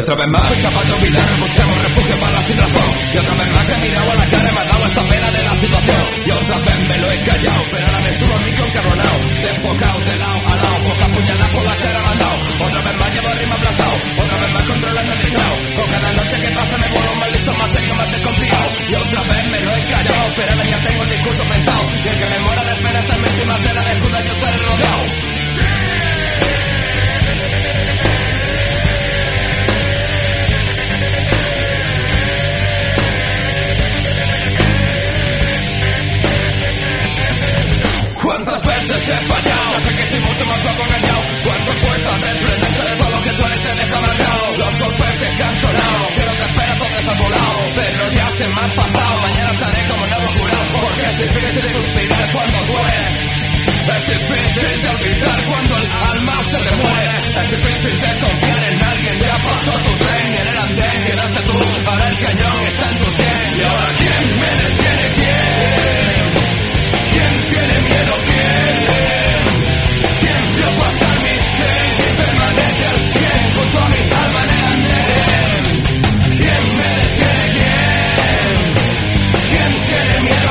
otra vez más fui capaz de olvidar, buscamos refugio para la sin razón. Y otra vez más te he mirado a la cara y me ha dado esta pena de la situación. Y otra vez me lo he callado, pero ahora me subo al micro encarronado, desbocado de lado a lado, poca puñalada por la cara me han dado. Otra vez más llevo ritmo aplastado, otra vez más controlando el teclado. Con cada noche que pasa me vuelvo más listo, más serio, más desconfiado. Y otra vez me lo he callado, pero ahora ya tengo el discurso pensado. Y el que me muera de pena esta mente y más de la de Judas yo estaré rodeado. ¿Cuántas veces he fallado? Ya sé que estoy mucho más guapo engañado. ¿Cuánto cuesta desprenderse de todo lo que tú eres y te deja marcado? Los golpes te han sonado, quiero que espera todo desambolado, pero ya se me han pasado. Mañana estaré como nuevo jurado, porque es difícil suspirar cuando duele. Es difícil de olvidar cuando el alma se te muere. Es difícil de confiar en alguien. Ya pasó tu tren y en el andén quedaste tú. Ahora el cañón está en tu sien. Y ahora ¿quién me detiene? ¿Quién tiene miedo? ¿Quién vio pasar mi tren y permanece al 100 junto a mi alma en el andén? ¿Quién me detiene? ¿Quién tiene miedo?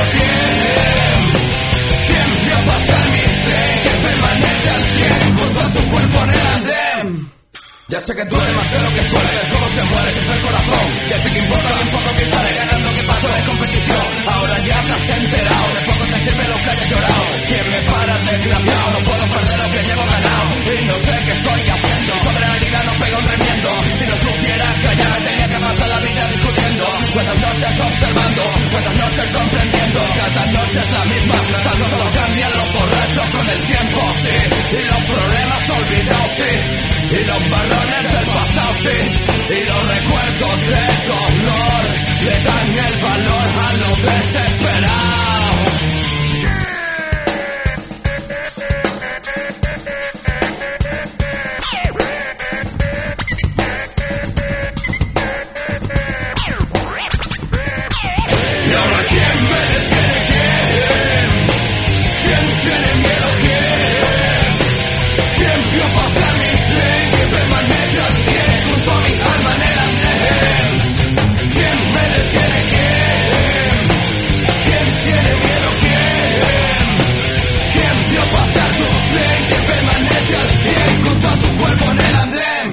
¿Quién vio pasar mi tren que permanece al 100 junto a tu cuerpo en el andén? Ya sé que duele más de lo que suele, ver cómo se muere siempre el corazón. Ya sé que importa bien poco que sale ganando que pato de competición. Ahora ya te has enterado, de poco te sirve lo que hayas llorado. ¿Quién me para, desgraciado? No puedo perder lo que llevo ganado. Y no sé qué estoy haciendo, sobre la herida no pego un remiendo. Si no supiera callar, tenía que pasar la vida discutiendo. Cuántas noches observando, cuántas noches comprendiendo. Cada noche es la misma, tan solo cambian los borrachos con el tiempo, sí. Y los problemas olvidados, sí. Y los marrones del pasado, sí. Y los recuerdos de dolor le dan el valor a lo desesperado. Y ahora ¿quién me detiene? ¿Quién tiene miedo? ¿Quién vio pasar mi tren que permanece al 100 junto a mi alma en el andén? ¿Quién me detiene? ¿Quién tiene miedo? ¿Quién vio pasar tu tren que permanece al 100 junto a tu cuerpo en el andén?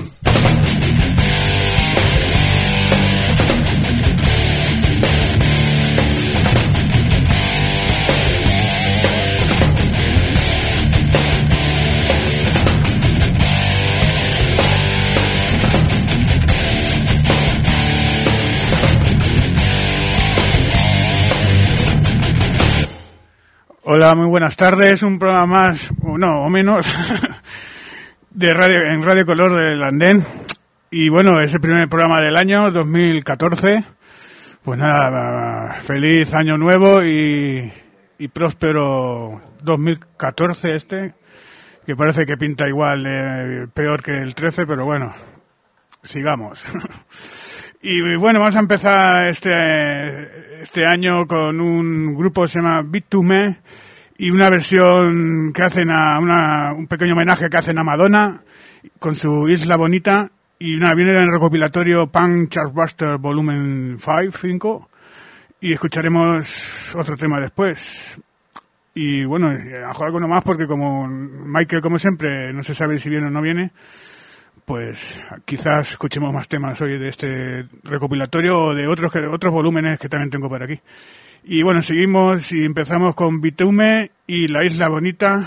Hola, muy buenas tardes. Un programa más, o no, o menos, de radio, en Radio Color del Andén. Y bueno, es el primer programa del año 2014. Pues nada, feliz año nuevo y próspero 2014 que parece que pinta igual, peor que el 13, pero bueno, sigamos. Y bueno, vamos a empezar este año con un grupo que se llama Beat2Me y una versión que hacen un pequeño homenaje que hacen a Madonna con su Isla Bonita, y viene en el recopilatorio Punk Chartbuster Volumen 5, y escucharemos otro tema después. Y bueno, a jugar con uno más porque como Michael, como siempre, no se sabe si viene o no viene, pues quizás escuchemos más temas hoy de este recopilatorio o de otros volúmenes que también tengo por aquí. Y bueno, seguimos y empezamos con Beat2Me y La Isla Bonita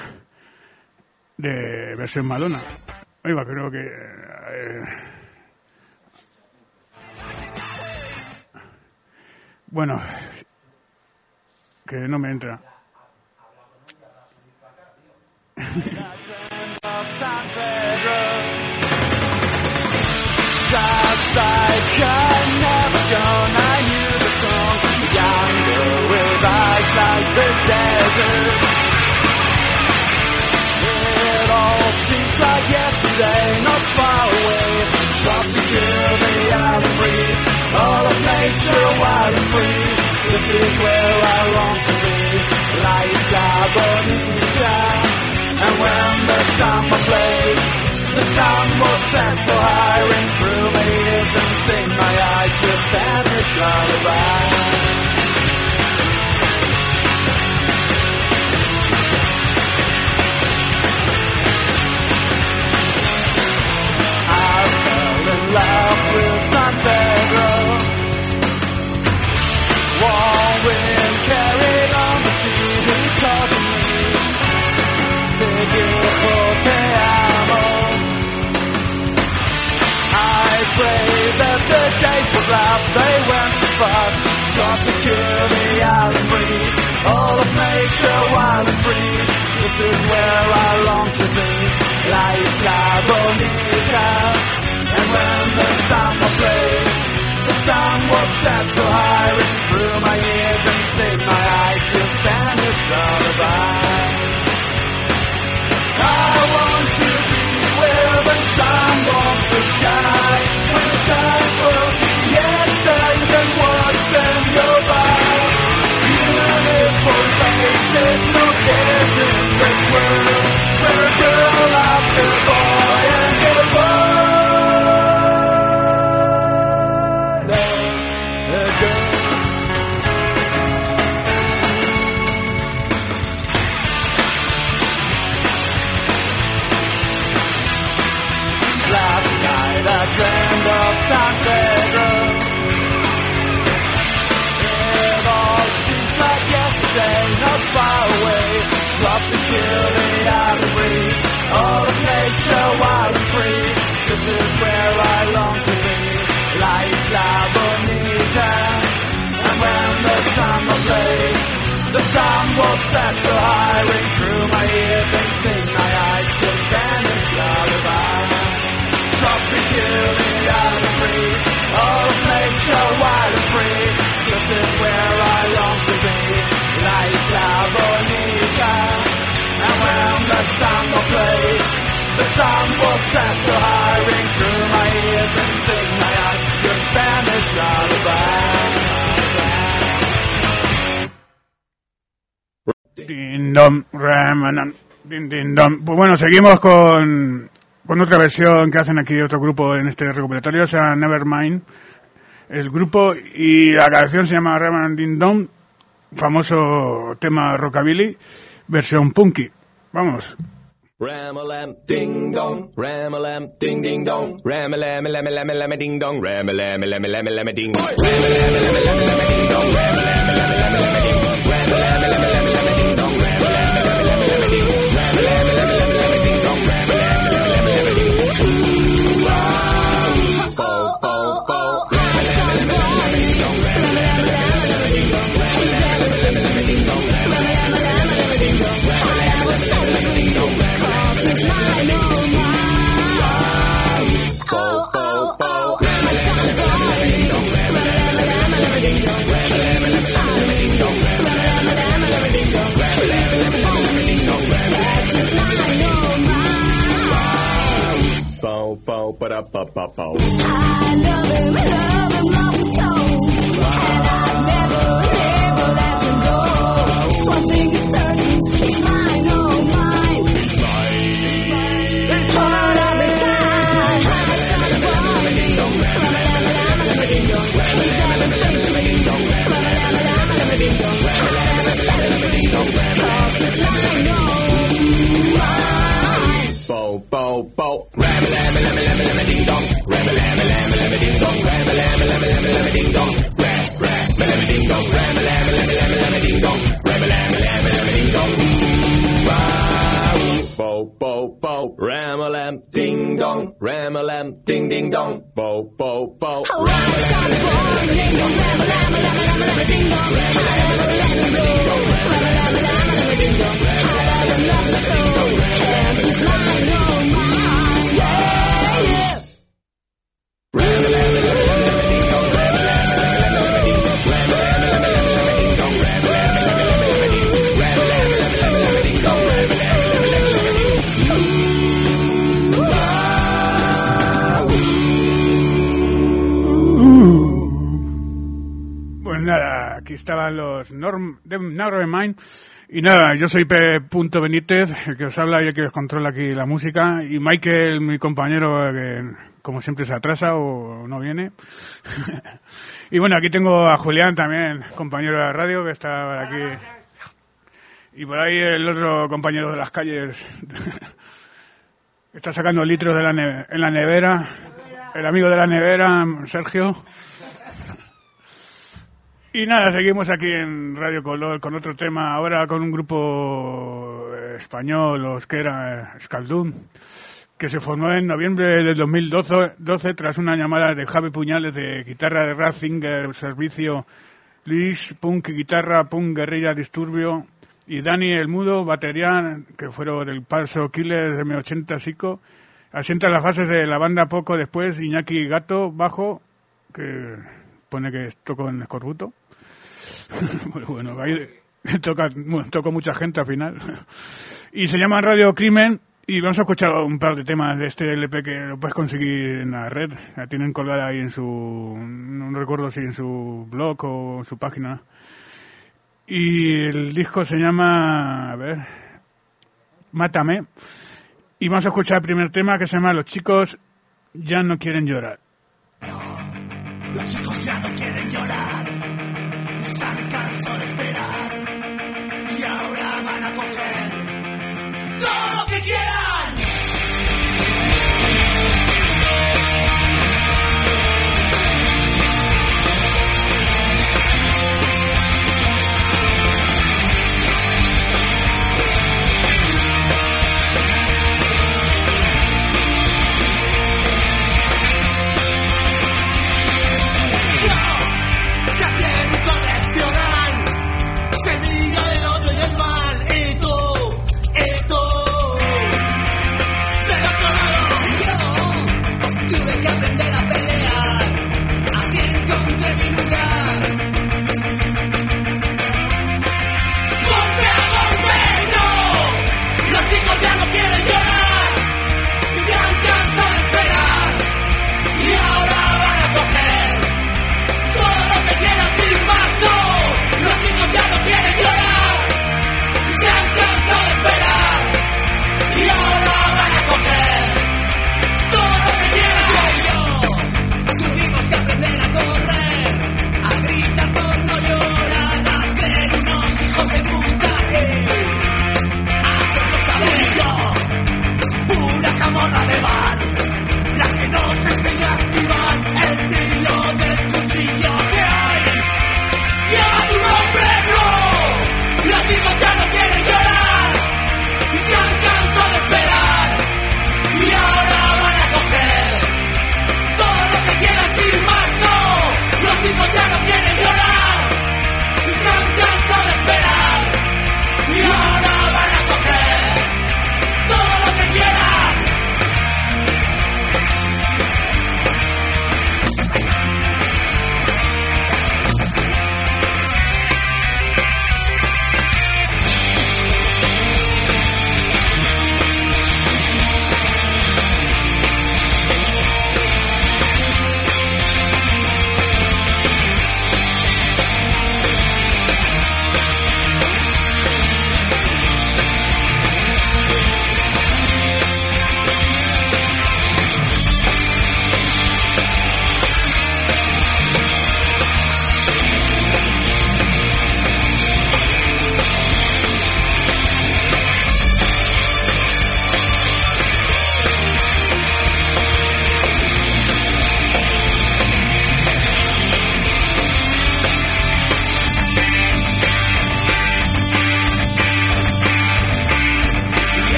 de versión Madonna. Oiga, creo que... bueno, que no me entra. Just like never gone, I hear the song. Yonder with eyes like the desert. It all seems like yesterday, not far away. Tropical, the island breeze, all of nature wild and free. This is where I long to be, La Isla Bonita. And when the summer plays, The sun would set so high, ring through my ears and sting my eyes. Your Spanish lullaby. I fell in love with San Pedro. Warm wind carried on the sea. He called to me. Te dijo te amo. I prayed that the days would last. They went so fast. Tropical, the island breeze. All of nature wild and free. This is where I long to be. La Isla Bonita. And when the summer played, the sun would set so high, ring through my ears and sting my eyes. Your Spanish lullaby. I want to be where the sun warms the sky. When the sun was yesterday, then watch them go by. Beautiful faces, no cares in this world. Where a girl loves her boy and her boy loves a girl. Last night I dreamed of San Pedro. It all seems like yesterday, not far away. Tropical, the island breeze. All of nature wild and free. This is where I long to be. La Isla Bonita. And when the summer played, the sun would set so high, ring through my ears and sting my eyes. The Spanish lullaby. Tropical, the island breeze. All of nature wild and free. This is where I long to be. La Isla Bonita. And when the summer played, the sun would set so high, ring through my ears and sting my eyes. Your Spanish lullaby. Din dom, ram, din din dom. Pues bueno, seguimos con otra versión que hacen aquí otro grupo en este recopilatorio, o sea, Nevermind, el grupo, y la canción se llama Ram Din Dom, famoso tema rockabilly, versión punky. Vamos. Ram-a-lam, ding-dong, ram-a-lam, ding-ding-dong, ram-a-lam-a-lam-a-lam-a-lam-a ding-dong, ram-a-lam-a-lam-a-lam-a-lam-a-ding, ram-a-lam-a-lam-a-lam-a-lam-a-ding-dong, ram-a-lam-a-lam-a-lam-a-lam-a-ding, ram-a-lam-a-lam-a-lam-a-lam-a-ding-dong, ram-a-lam-a-lam-a-lam-a-lam-a-ding, ram-a-lam-a-lam-a-lam-a-lam-a-ding, ram-a-lam-a-lam-a-lam-a-lam-a-ding, bo-bo-bo, ram-a-lam-a-lam-a-lam-a-lam-a-ding-dong, ram-a-lam-a-lam-a-lam-a-lam-a-ding-dong, I love him, love him, love him so. And I'd never, never let him go. One thing is certain, it's mine, oh mine. It's mine. It's all of the time. Cause it's mine, oh mine. bo bo bo, ram-a-lam-a-lam-a-lam-a-lam-a-ding-dong, ram-a-lam-a-lam-a-lam-a-ding-dong, ram-a-lam-a-lam-a-lam-a-lam-a-ding-dong, ram-a-lam-a-lam-a-lam-a-lam-a-ding-dong, ram-a-lam-a-lam-a-lam-a-ding-dong, ram-a-lam-a-lam-a-lam-a-ding-dong, bo bo bo, ram-a-lam, ding-dong, ram-a-lam, ding-ding-dong, bo bo bo, ram-a-lam-a-lam-a-lam-a-ding-dong, ram-a-lam-a-lam-a-lam-a-ding-dong, ram-a-lam-a-lam-a-lam-a-ding-dong, Pues nada, aquí estaban los Nevermind Y nada, yo soy P. Benítez, el que os habla y el que os controla aquí la música. Y Michael, mi compañero, que como siempre se atrasa o no viene. Y bueno, aquí tengo a Julián también, compañero de la radio, que está aquí. Y por ahí el otro compañero de las calles, que está sacando litros de en la nevera. El amigo de la nevera, Sergio. Y nada, seguimos aquí en Radio Color con otro tema, ahora con un grupo español, los que era Skaldun, que se formó en noviembre del 2012 tras una llamada de Javi Puñales de guitarra de Ratzinger, Servicio, Luis, punk y guitarra, punk, guerrilla, disturbio, y Dani el Mudo, batería, que fueron del Paso Killer de M80 Psico, asienta las fases de la banda poco después, Iñaki Gato, bajo, que pone que tocó en Escorbuto. Bueno, ahí tocó mucha gente al final. Y se llama Radio Crimen. Y vamos a escuchar un par de temas de este LP que lo puedes conseguir en la red. La tienen colgada ahí en su... No recuerdo si en su blog o en su página. Y el disco se llama... A ver... Mátame. Y vamos a escuchar el primer tema que se llama Los chicos ya no quieren llorar. No, los chicos ya no quieren llorar. Se han cansado de esperar. Y ahora van a coger todo lo que quieran. Semilla del odio y el mal, y tú,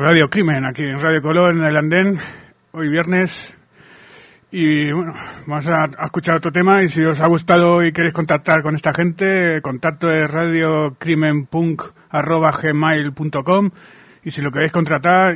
Radio Crimen, aquí en Radio Color, en el Andén, hoy viernes. Y bueno, vamos a escuchar otro tema, y si os ha gustado y queréis contactar con esta gente, contacto es radiocrimenpunk@gmail.com, y si lo queréis contratar,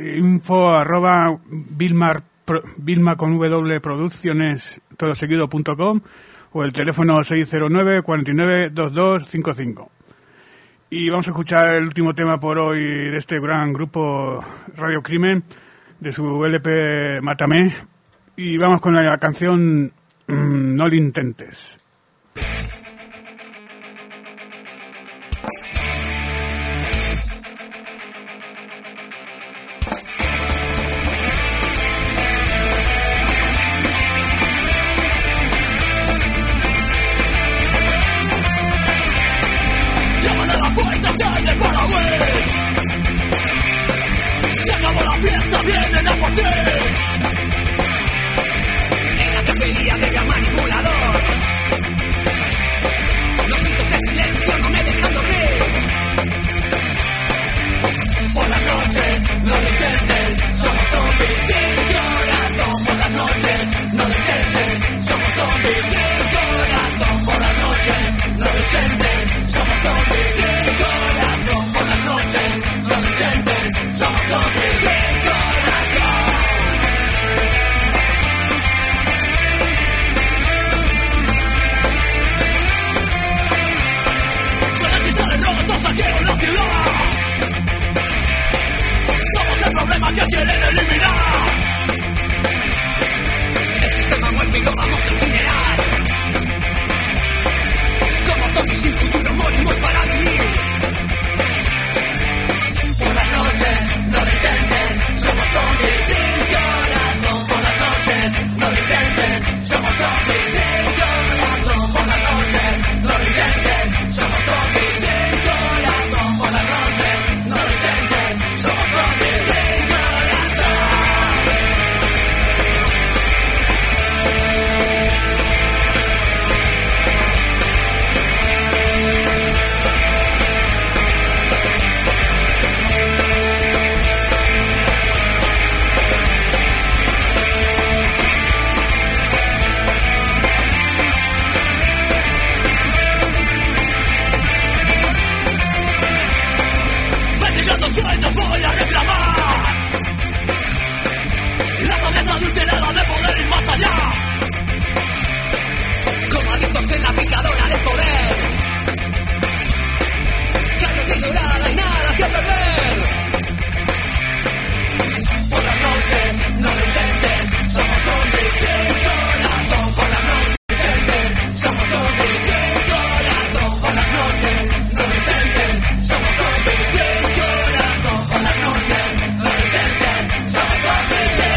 info@vilma con W producciones todo seguido.com, o el teléfono 609 49 22 55. Y vamos a escuchar el último tema por hoy de este gran grupo Radio Crimen, de su LP Mátame. Y vamos con la canción No lo intentes. Llaman a la puerta, sale de Paraguay. Se acabó la fiesta, vienen a por ti. Cafetería de gran manipulador. Los gritos de silencio no me dejan dormir. Por las noches, no lo intentes, somos zombies sin corazón. Por las noches, no lo intentes, somos zombies sin corazón. Por las noches, no lo intentes, somos zombies sin corazón. Por las noches, no lo intentes, somos zombies sin corazón. Aquí en la ciudad somos el problema que quieren eliminar. El sistema muerto y lo vamos a incinerar. Como zombies sin futuro morimos para vivir. Por las noches, no lo intentes, somos zombies sin corazón. Por las noches, no lo intentes, somos zombies sin corazón. Por las noches, no lo intentes, somos zombies sin corazón. Por las noches, no lo intentes, somos zombies sin corazón. Sueños voy a reclamar la promesa adulterada de poder ir más allá. Como adictos en la picadora del poder. Ya no tengo nada y nada que perder. Por las noches, no lo intentes, somos zombies sin corazón. Por las noches, no lo intentes, somos zombies sin corazón. Por las noches, no lo intentes, somos zombies sin corazón. Por las noches, no lo intentes, somos zombies sin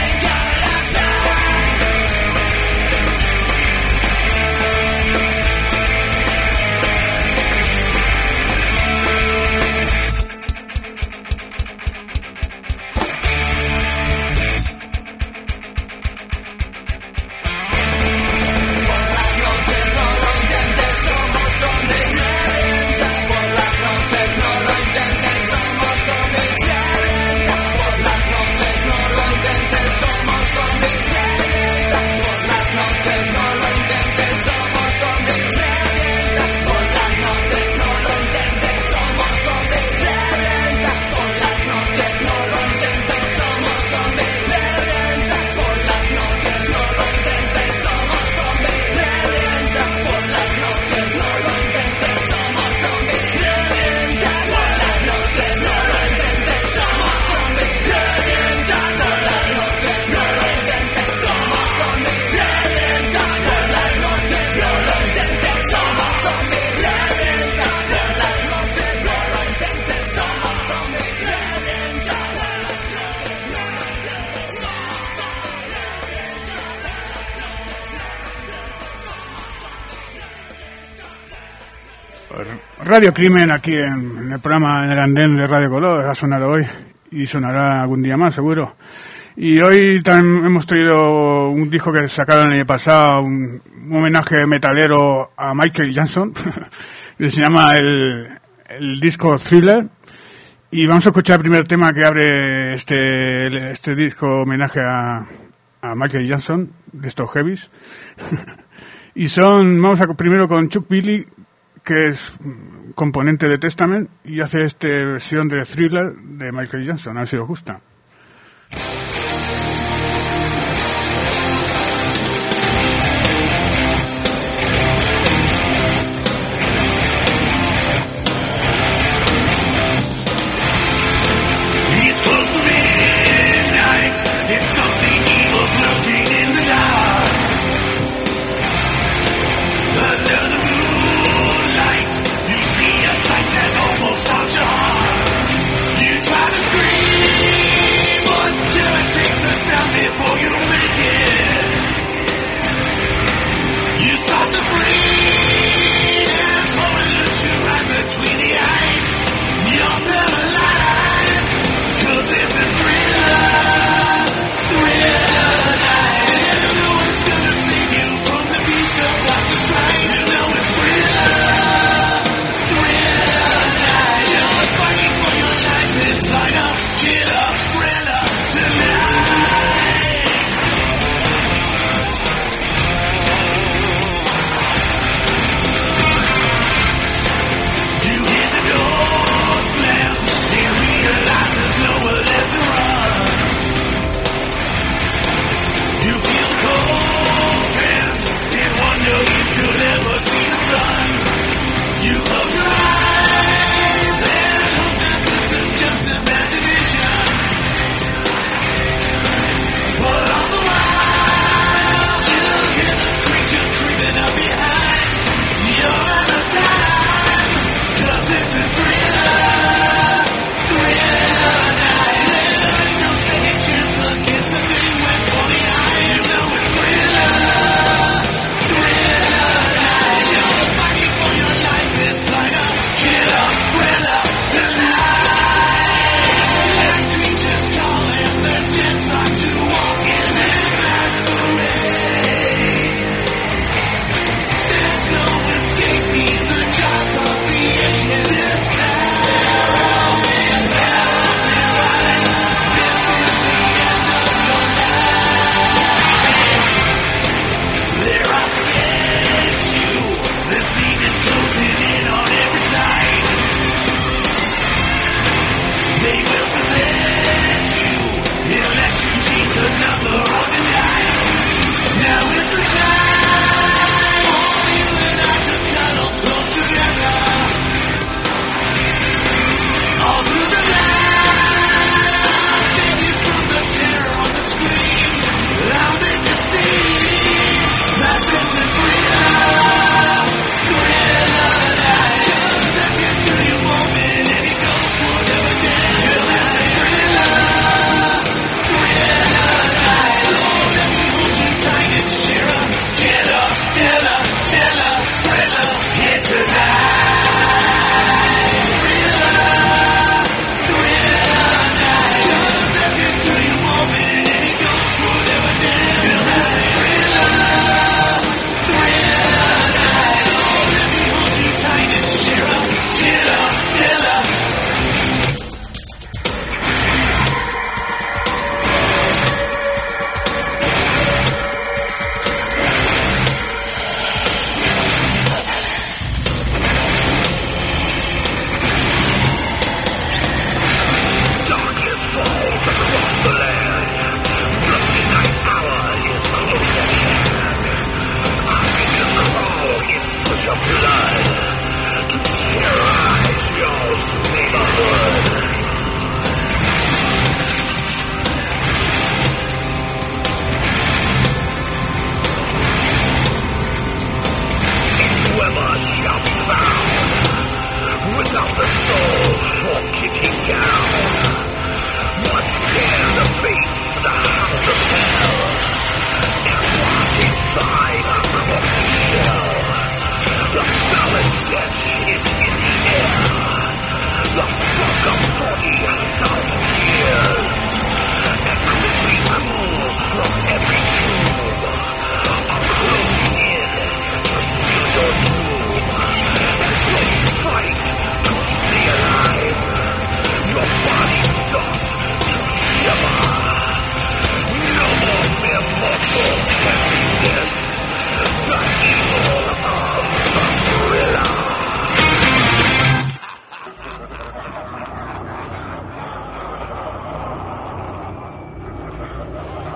Radio Crimen aquí en el programa en el Andén de Radio Color ha sonado hoy y sonará algún día más seguro. Y hoy también hemos traído un disco que sacaron el año pasado, un homenaje metalero a Michael Jackson, que se llama el disco Thriller. Y vamos a escuchar el primer tema que abre este disco homenaje a Michael Jackson, de estos heavies. Y primero con Chuck Billy, que es componente de Testament, y hace esta versión de Thriller de Michael Jackson, a ver si os gusta. It's something evil's lurking in the dark. Under the moonlight, you see a sight that almost stops your heart. You try to scream.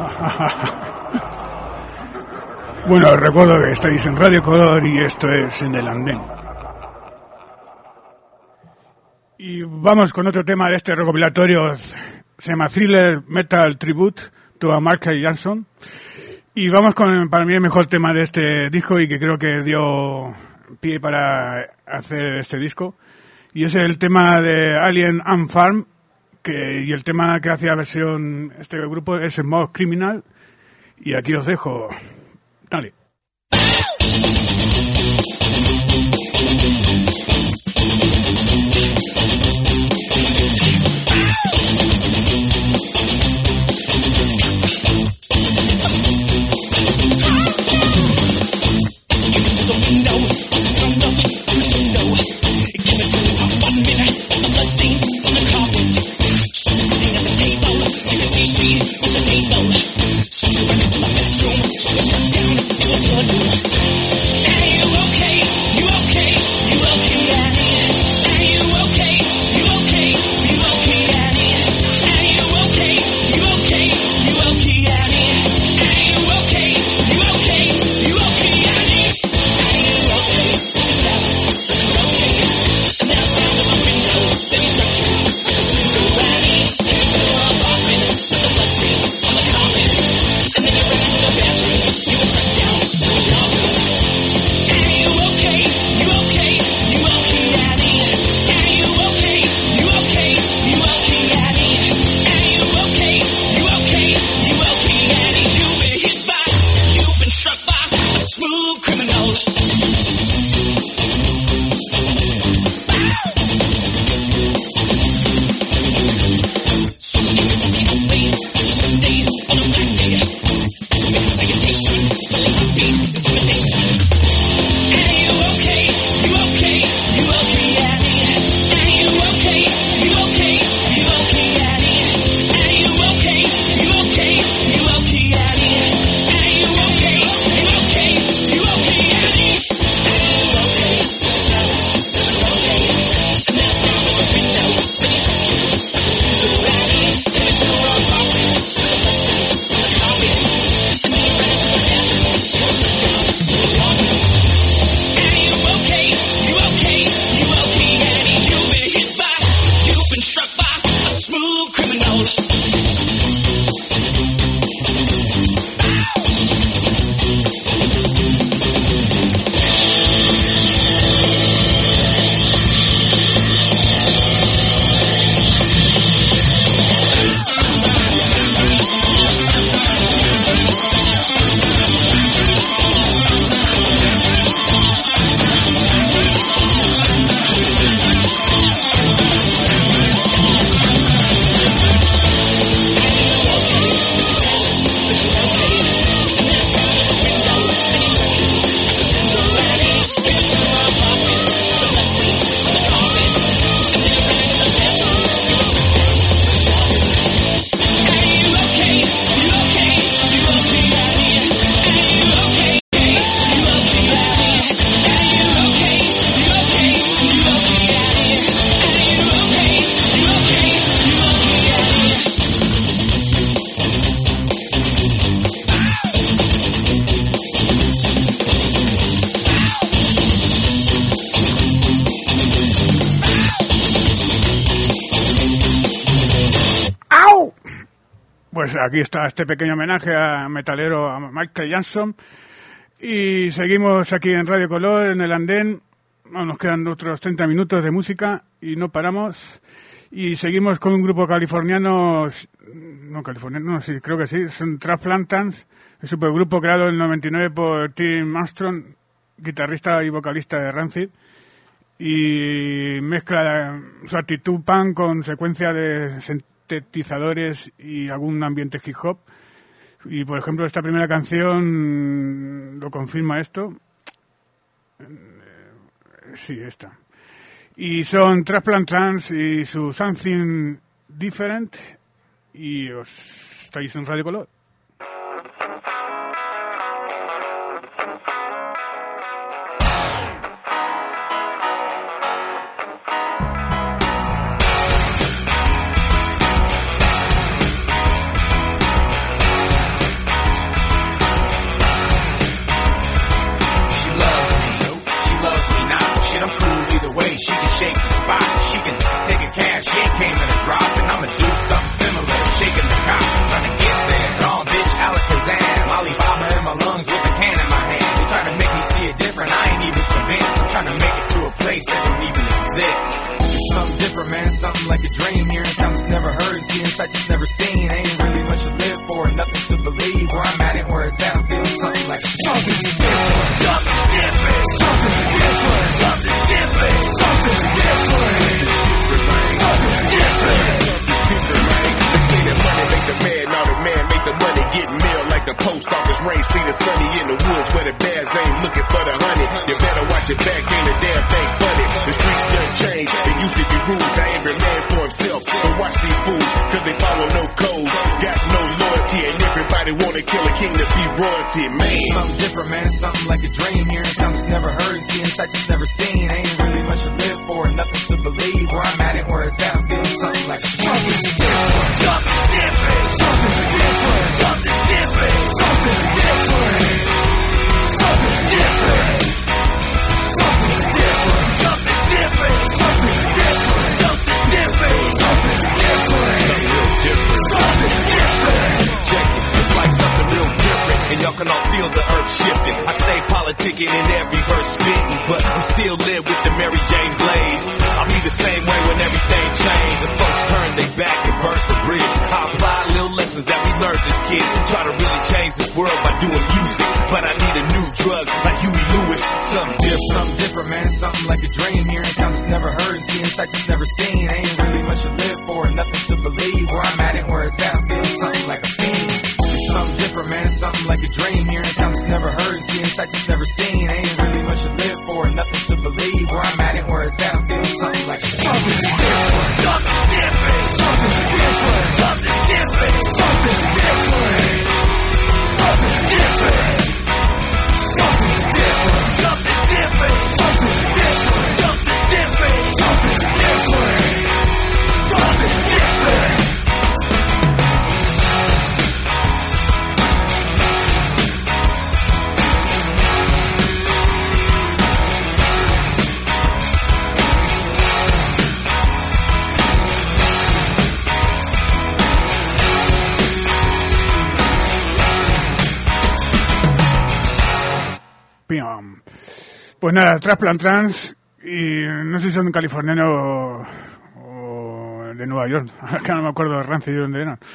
Bueno, os recuerdo que estáis en Radio Color y esto es En el Andén. Y vamos con otro tema de este recopilatorio, se llama Thriller Metal Tribute to a Michael Jackson. Y vamos con, para mí, el mejor tema de este disco y que creo que dio pie para hacer este disco. Y es el tema de Alien Ant Farm, y el tema que hacía versión este grupo es Smooth Criminal. Y aquí os dejo. Dale. She was a rainbow, so she ran into the bedroom. She was struck down, it was her doom. Annie, you okay? You okay? You okay, Annie? Annie, you okay? You okay? You okay, Annie? Annie, you okay? You okay? You okay, Annie? Annie, you okay? You okay? You okay, Annie? Annie, you okay? To tell us that you're okay. And then I sound of my window, then he struck you like a single Annie. Came to her apartment. The blood stains on the carpet, and then you ran into the bathroom. You were shut down, it was your doom. Annie, you okay? You okay? You okay, Annie? Annie, you okay? You okay? You okay, Annie? Annie, you okay? You okay? You okay, Annie? You've been hit by, you've been struck by a smooth criminal. So you came from the away. Sunday on a black day, make a salutation, selling heartbeat, intimidation. Annie, you okay? You okay? You okay, Annie? Annie, you okay? You okay? You okay, Annie? Annie, you okay? You okay? You okay, Annie? Annie, you okay? You okay? You okay, Annie? Annie, you okay? To tell us that you're okay. And then I sound of a window, then he struck you like a single Annie. Came into her apartment. On the carpet, and then you ran into the bathroom. You were shut down, it was your doom. Annie, you okay? You okay? You okay, Annie? You've been hit by, you've been struck by a smooth criminal. Pues aquí está este pequeño homenaje a metalero, a Michael Jackson. Y seguimos aquí en Radio Color, en el Andén. Nos quedan otros 30 minutos de música y no paramos. Y seguimos con un grupo californiano, sí, creo que sí, son Transplantants, un supergrupo creado en el 99 por Tim Armstrong, guitarrista y vocalista de Rancid. Y mezcla su actitud punk con secuencia de sintetizadores y algún ambiente hip hop. Y por ejemplo esta primera canción lo confirma esto. Sí, esta. Y son Transplantants y su Something Different. Y os estáis en Radio Color. the post office, rain, sleet, and sunny in the woods where the bears ain't looking for the honey. You better watch your back, ain't a damn thing funny. The streets done changed, it used to be rules, now every man's for himself. So watch these fools, cause they follow no codes, got no loyalty, and everybody wanna kill a king to be royalty, man. Something different, man, something like a dream. Hearing sounds it's never heard, seeing sights it's never seen. Ain't really much to live for, nothing to believe. Where I'm at and where it's at, I'm feeling something like something's different. Something's different. Something's different. Something's different. Something's different. Something's different. Something's different. Something's different. Something's different. Something's different. Something's different. Something real different. Something's different. Check it. It's like something real different, and y'all can all feel the earth shifting. I stay politicking in every verse spitting, but I'm still lit with the Mary Jane blazed. I'll be the same way when everything changed and folks turn their back and burn the bridge. I apply little lessons that we learned as kids, try to really change this world by doing music, but I need a new drug like Huey Lewis. Something different, man, something like a dream. Hearing sounds it's never heard, seeing sights it's never seen. Ain't really much to live for, nothing to believe. Where I'm at and where it's at, I'm feeling something like a fiend. Something different, man, something like a dream. Hearing sounds it's never heard, seeing sights it's never seen. Ain't really much to live for, nothing to believe. Where I'm at and where it's at, I'm feeling something like something's different. Something's different. Something's different. Something's different. Something's different. Something's different. Something's different. Something's different. Something's different. Something's different. Something's different. Something's different. Piam. Pues nada, Transplant Trans, y no sé si son californianos o de Nueva York, que no me acuerdo de Rancid de dónde eran.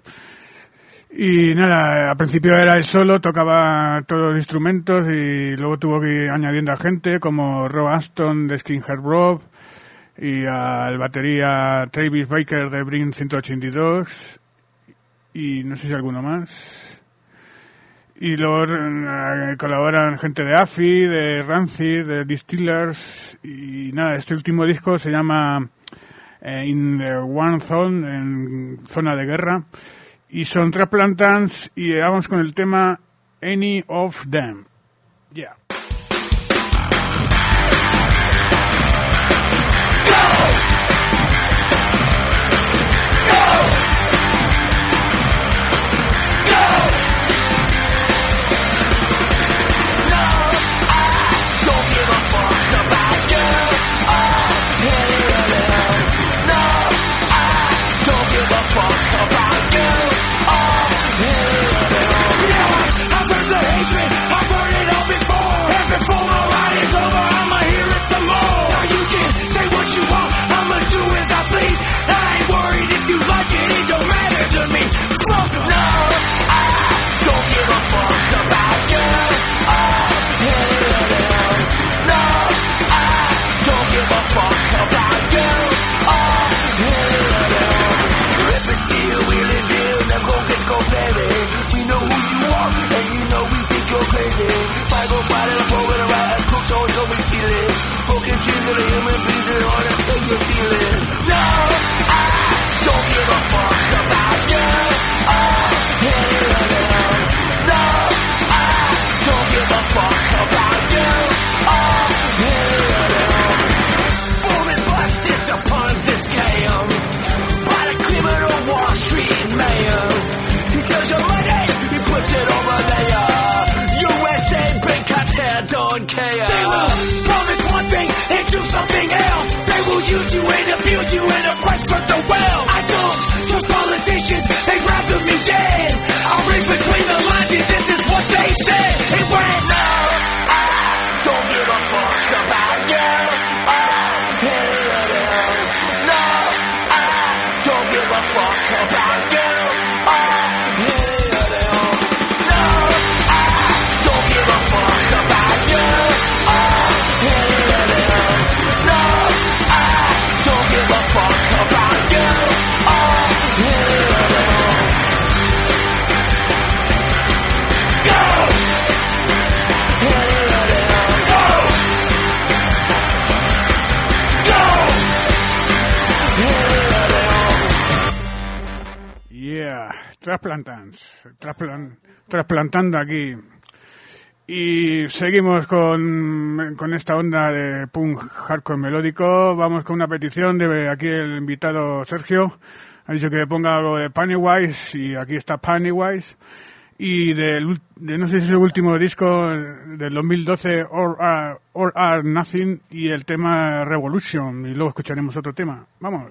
Y nada, al principio era él solo, tocaba todos los instrumentos y luego tuvo que ir añadiendo a gente como Rob Aston de Skinhead Rob y al batería Travis Baker de Blink 182 y no sé si alguno más. Y luego colaboran gente de AFI, de Rancid, de Distillers y nada, este último disco se llama In the One Zone, en zona de guerra, y son Transplant Trans y vamos con el tema Any of Them. Yeah. Fuck trasplantando aquí. Y seguimos con esta onda de punk hardcore melódico. Vamos con una petición de aquí el invitado Sergio. Ha dicho que ponga algo de Pennywise y aquí está Pennywise. Y de no sé si es el último disco del 2012, All Are Nothing, y el tema Revolution. Y luego escucharemos otro tema. Vamos.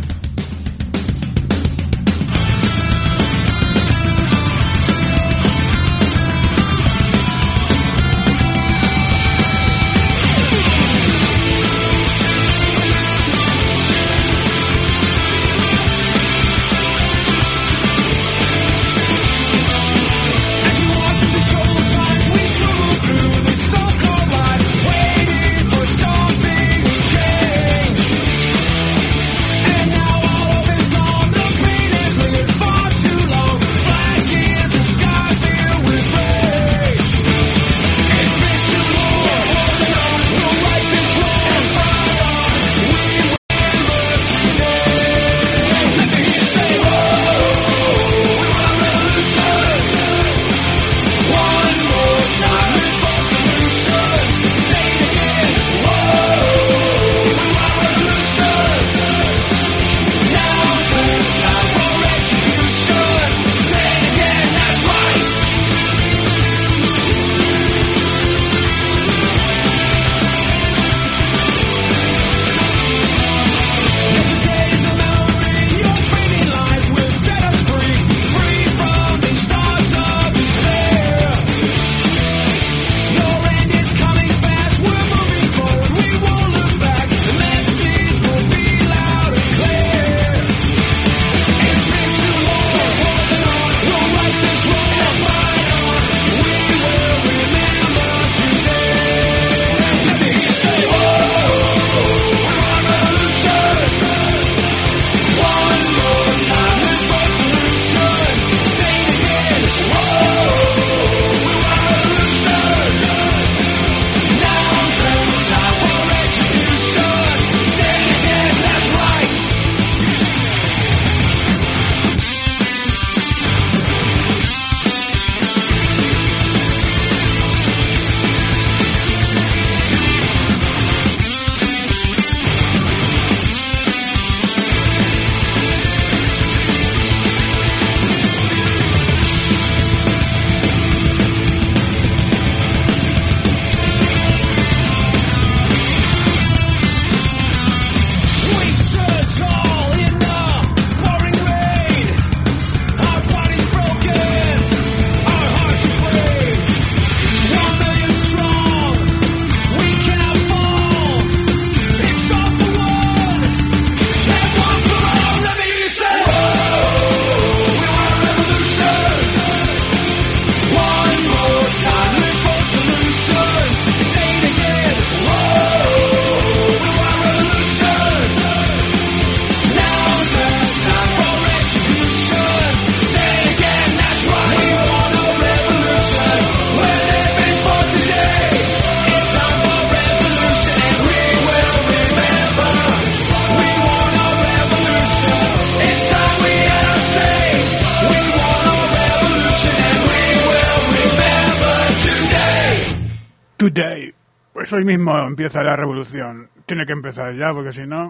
Today. Pues hoy mismo empieza la revolución. Tiene que empezar ya, porque si no,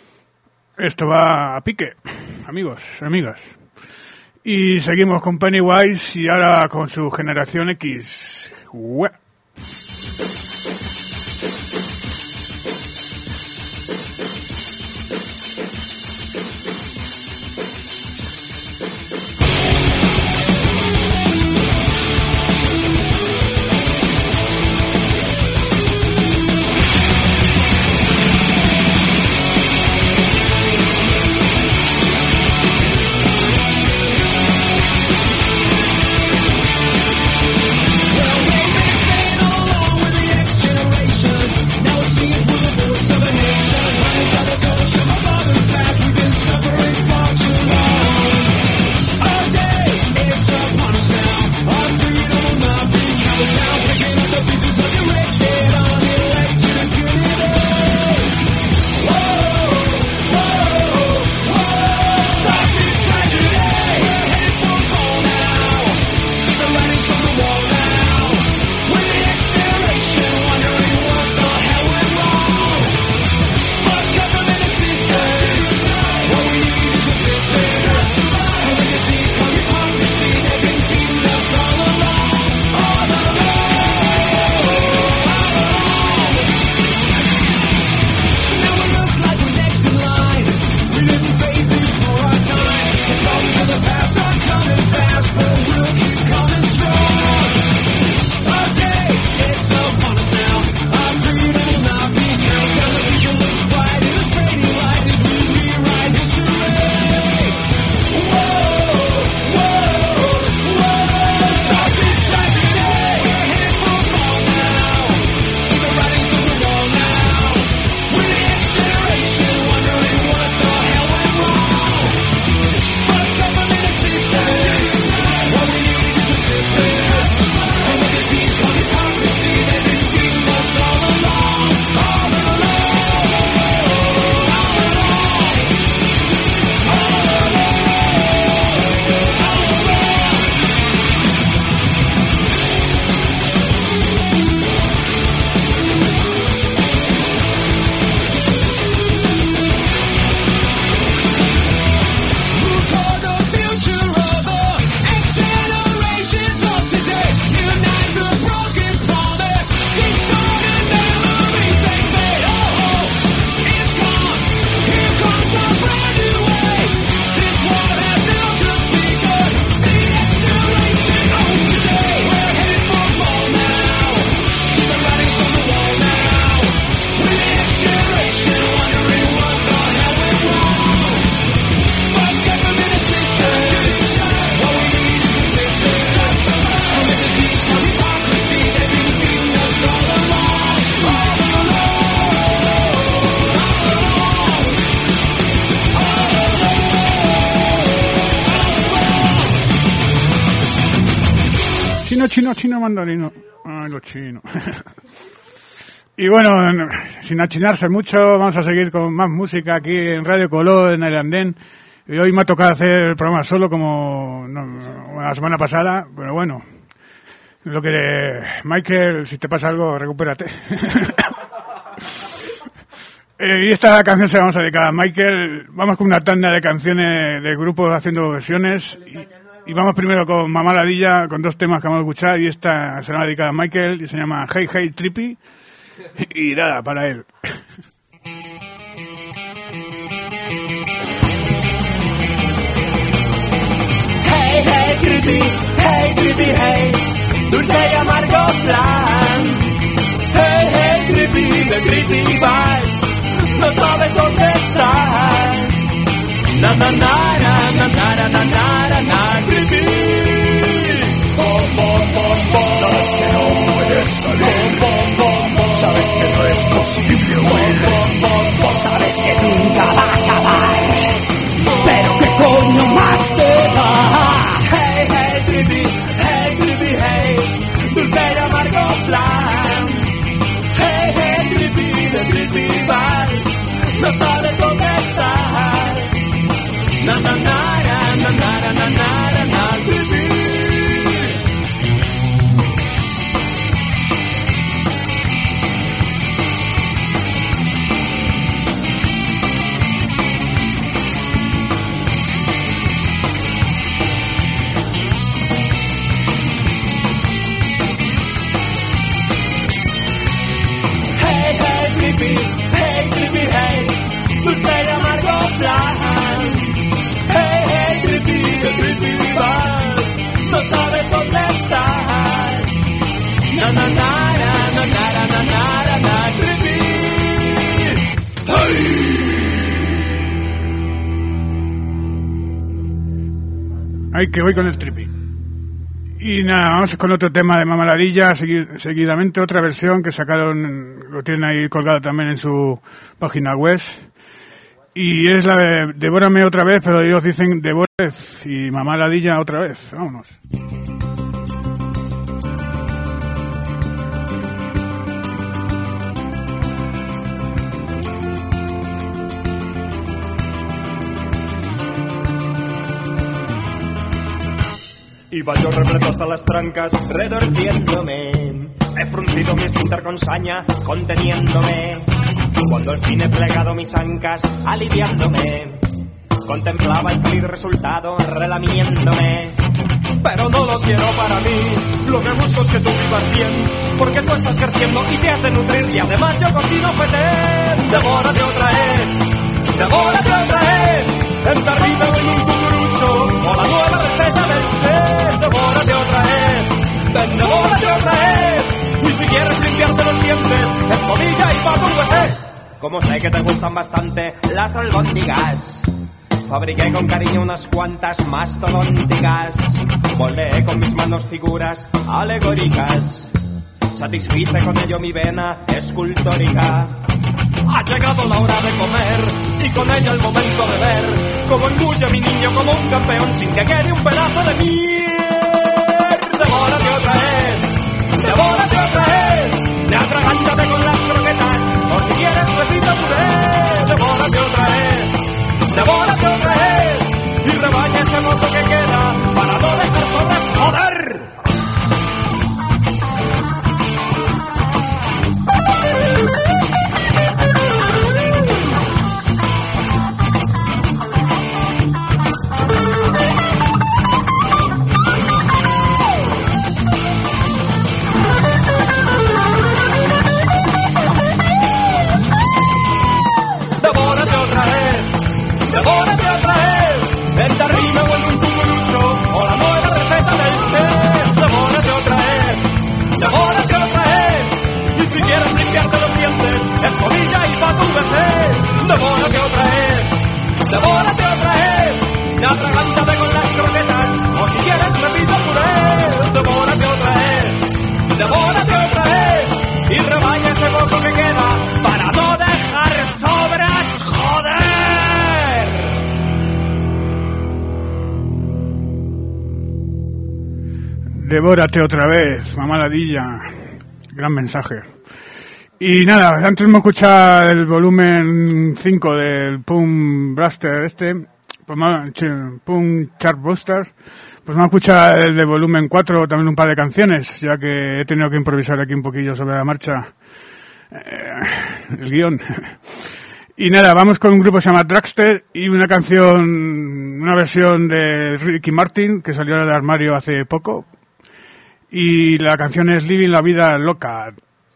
esto va a pique, amigos, amigas. Y seguimos con Pennywise y ahora con su generación X. ¡Ué! Well, they've been saying all along with the X generation. Chino mandarino. Ay, los chinos. Y bueno, sin achinarse mucho, vamos a seguir con más música aquí en Radio Color, en el Andén. Y hoy me ha tocado hacer el programa solo como la semana pasada, pero bueno, lo que Michael, si te pasa algo, recupérate. Y esta canción se la vamos a dedicar a Michael. Vamos con una tanda de canciones de grupos haciendo versiones. Y vamos primero con Mamá Ladilla, con 2 temas que vamos a escuchar. Y esta se la va a dedicar a Michael y se llama Hey Hey Trippy. Y nada, para él. Hey, hey, trippy, hey, dulce y amargo plan. Hey, hey, trippy, de trippy vibes, no sabes dónde estás. Na, na, na, na, na, na, na, na, na, trippy. Sabes que no puedes salir, sabes que no es posible huir, Sabes que nunca va a acabar, pero qué coño más te da. Hey, hey, trippy, hey, dulce y amargo plan. Hey, hey, trippy, de trippy vibes, no sabes dónde estás. Na, na, na, na, na, na, na, na, trippy. Hey, trippy, hey, dulce y amargo plan. Hey, hey, trippy, the trippy vibes, no sabes dónde estás. Na, na, na, na, na, na, na, na, na, trippy. Ay, que voy con el trippy. Y nada, vamos con otro tema de Mamá Ladilla, seguidamente otra versión que sacaron, lo tienen ahí colgado también en su página web. Y es la de Devórame otra vez, pero ellos dicen Devórez y Mamá Ladilla otra vez. Vámonos. Iba yo repleto hasta las trancas, retorciéndome. He fruncido mi esfínter con saña, conteniéndome. Cuando al fin he plegado mis ancas, aliviándome. Contemplaba el feliz resultado, relamiéndome. Pero no lo quiero para mí, lo que busco es que tú vivas bien. Porque tú estás creciendo y te has de nutrir. Y además yo cocino fetén. Devórate otra vez, devórate otra vez. Enterrito en un cucurucho, o la nueva receta del chef. Devórate otra vez, ven, devórate otra vez. Y si quieres limpiarte los dientes, escobilla y pato un hueje. Como sé que te gustan bastante las albóndigas, fabriqué con cariño unas cuantas mastodónticas. Moldeé con mis manos figuras alegóricas. Satisfice con ello mi vena escultórica. Ha llegado la hora de comer y con ella el momento de ver cómo engulle mi niño como un campeón sin que quede un pedazo de mierda. Devórate otra vez, devórate otra vez. Atragántate con las croquetas o si quieres recita puré. Devórate otra vez, devórate otra vez. Y rebaña ese moto que queda para no dejar sobras, joder. Devórate otra vez, mamá ladilla. Gran mensaje. Y nada, antes hemos escuchado el volumen 5 del Punk Blaster Punk Chartbusters. Pues me he escuchado el de volumen 4 también un par de canciones, ya que he tenido que improvisar aquí un poquillo sobre la marcha el guión. Y nada, vamos con un grupo que se llama Dragster y una canción, una versión de Ricky Martin que salió del armario hace poco. Y la canción es Living la Vida Loca.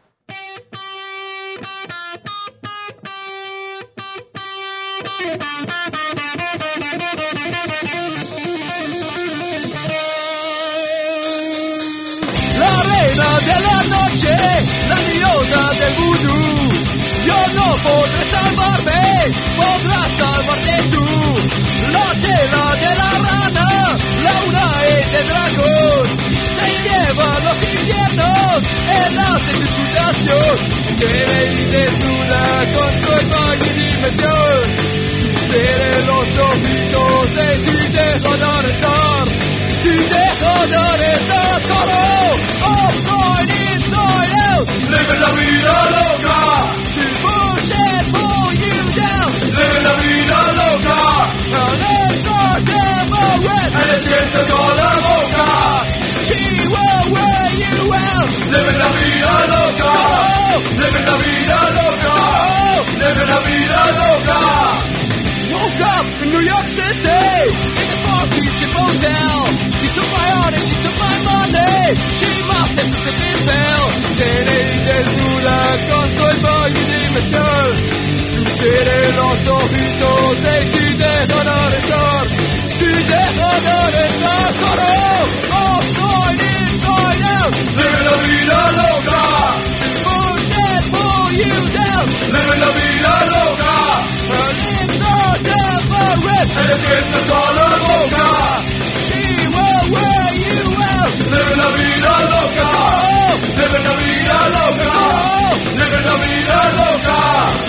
La reina de la noche, la diosa del vudú. Yo no podré salvarme, podrás salvarte tú. La tela de la rana, la una es de dragón. Se llevan los inviernos en la secundación. Que me desnuda con su imagen y dimensión. Cierre los ojitos y tú dejo de estar. Tú dejo de estar coro. Upside, inside out. Living la vida loca. She push and pull you down. Living la vida loca. And it's our devil. And it's here to call la boca. She will wear you out. Living la vida loca. Living la vida loca. Living la vida loca. Woke up in New York City in the Park Beach Hotel. She took my heart and she took my money. She must have just been fell. Tiene desnuda con su imagen y dimensión. Tú tienes los ojitos y tú dejas de rezar. Tú dejas de rezar, coro. Upside, inside out. Living la vida loca. She push and pull you down. Living la vida loca. Her lips are different. And it's good to call her boca. She will wear you out. Living la vida loca. Living la vida loca. Living la vida loca.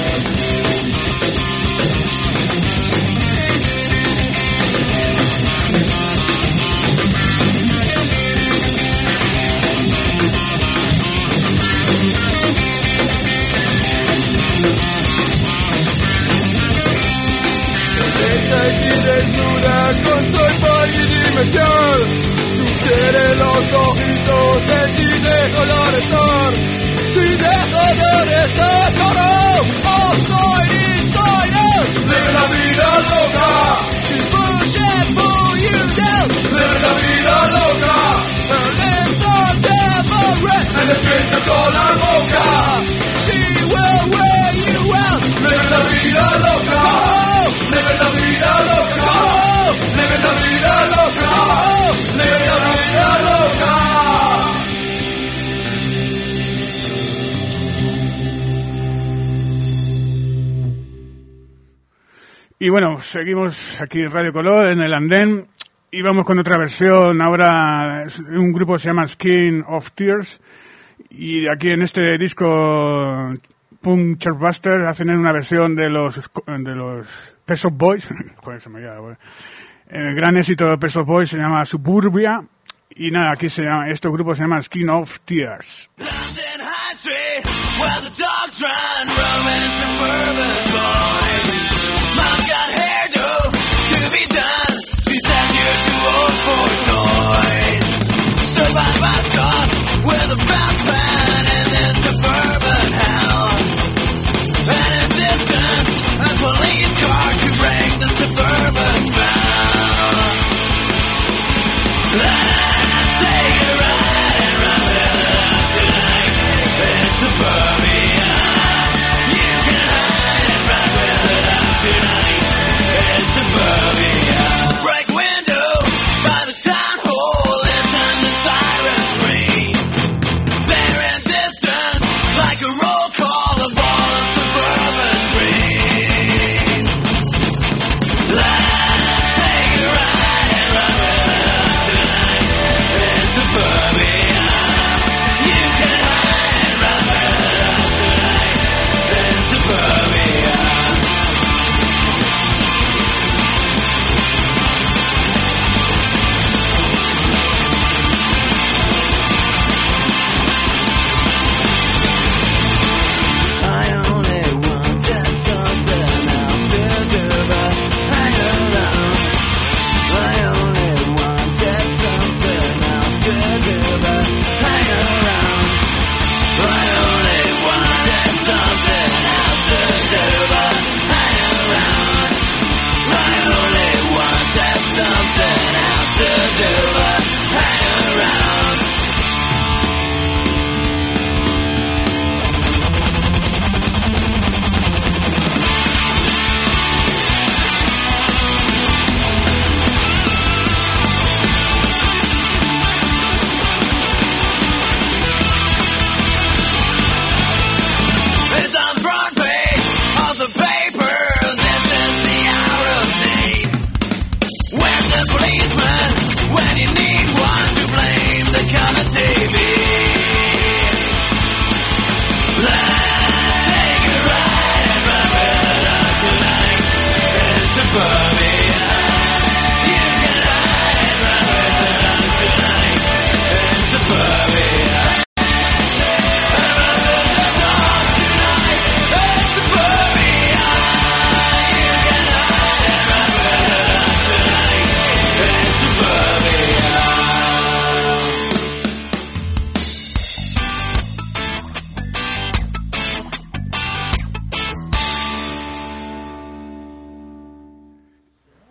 Aquí desnuda con su imagen y dimensión. Tú quieres los ojitos en ti dejo de estar. Tú dejo de estar, coro. Upside, inside out. Living la vida loca. She push and pull you down. Living la vida loca. Her lips are different. And the strings are called la boca. She will wear you out. Living la vida loca. Living la vida loca. Living la vida loca. Living la vida loca. Y bueno, seguimos aquí en Radio Color, en el andén, y vamos con otra versión. Ahora un grupo que se llama Skin of Tears, y aquí en este disco Punk Chartbusters hacen una versión de los Pet Shop Boys. Joder, se me llama. El gran éxito de Pet Shop Boys se llama Suburbia, y nada, aquí este grupo se llama Skin of Tears. London High Street, where the dogs run, roaming suburban boys. Mom got hairdo to be done. She said you're too old for toys. Stood by my door with a fat pan and this suburban hound. And in distance, a police car to break the suburban spell. Let's take a ride and run with us tonight. It's suburbia. You can hide and ride with us.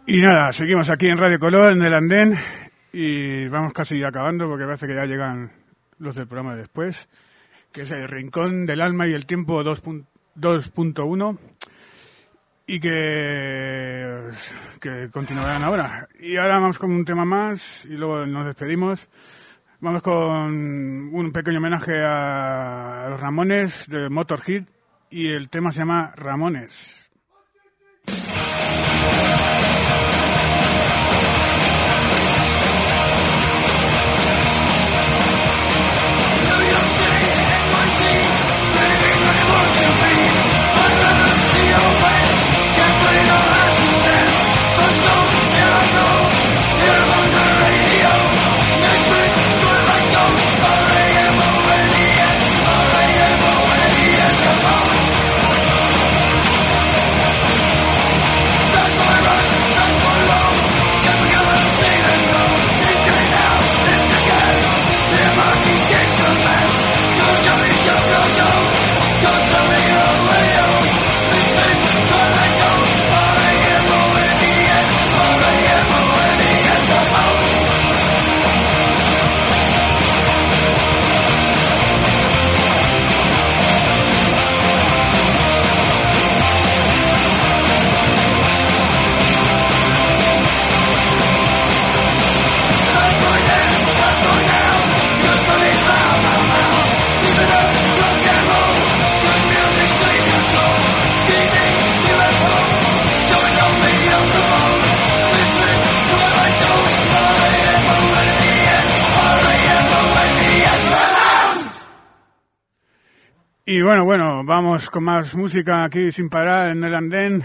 Y nada, seguimos aquí en Radio Color, en el Andén, y vamos casi acabando porque parece que ya llegan los del programa de después, que es el Rincón del Alma y el Tiempo 2.1, y que continuarán ahora. Y ahora vamos con un tema más y luego nos despedimos. Vamos con un pequeño homenaje a los Ramones de Motorhead, y el tema se llama Ramones. Y bueno, vamos con más música aquí sin parar en el Andén,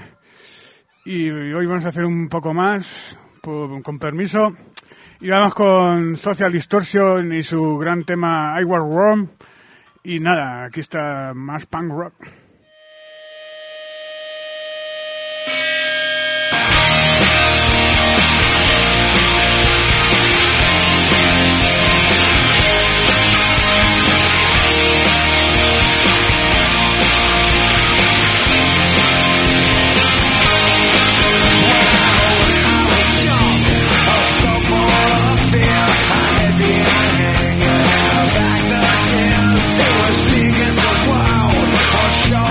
y hoy vamos a hacer un poco más, con permiso, y vamos con Social Distortion y su gran tema I Was Wrong, y nada, aquí está más punk rock. Show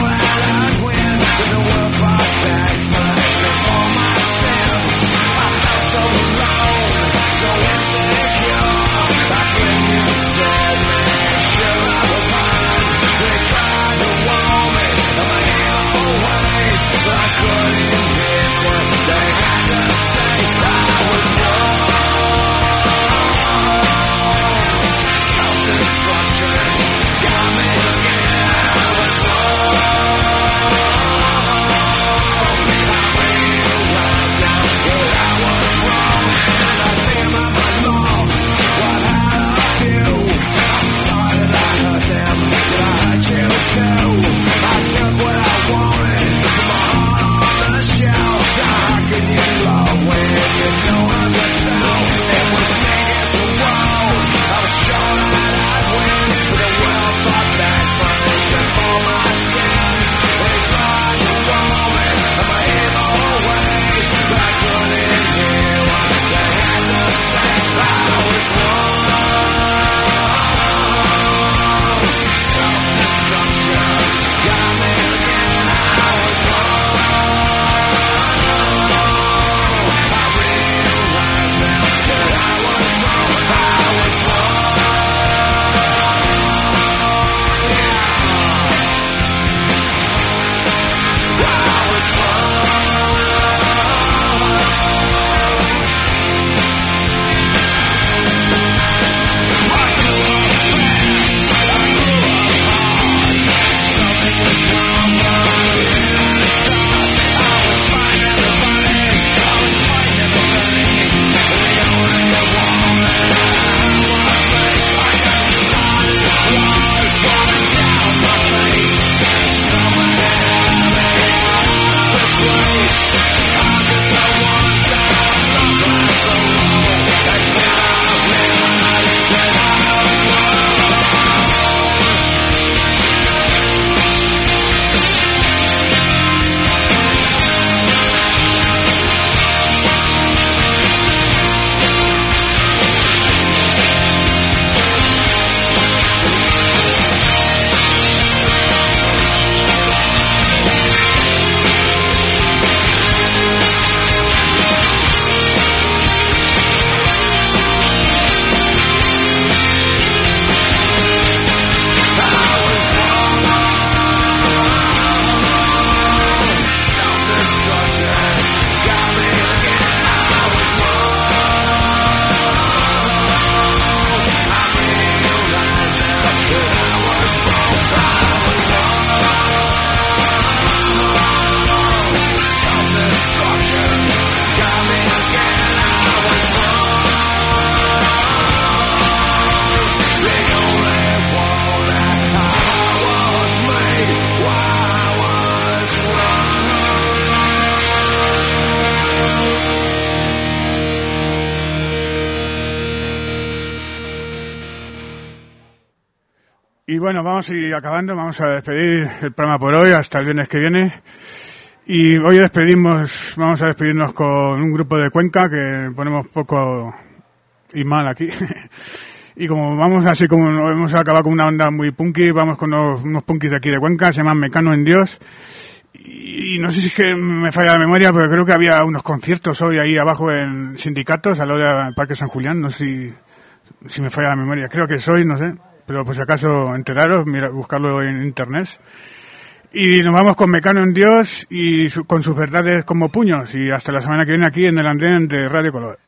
Y bueno, vamos a ir acabando, vamos a despedir el programa por hoy, hasta el viernes que viene. Y hoy vamos a despedirnos con un grupo de Cuenca que ponemos poco y mal aquí. Y como vamos así como hemos acabado con una onda muy punky, vamos con unos punkis de aquí de Cuenca, se llaman Mecano en Dios. Y no sé si es que me falla la memoria, pero creo que había unos conciertos hoy ahí abajo en Sindicatos, al lado del Parque San Julián, no sé si me falla la memoria, creo que es hoy, no sé, pero por si acaso enteraros, buscarlo en internet. Y nos vamos con Mecano en Dios y con sus verdades como puños, y hasta la semana que viene aquí en el andén de Radio Color.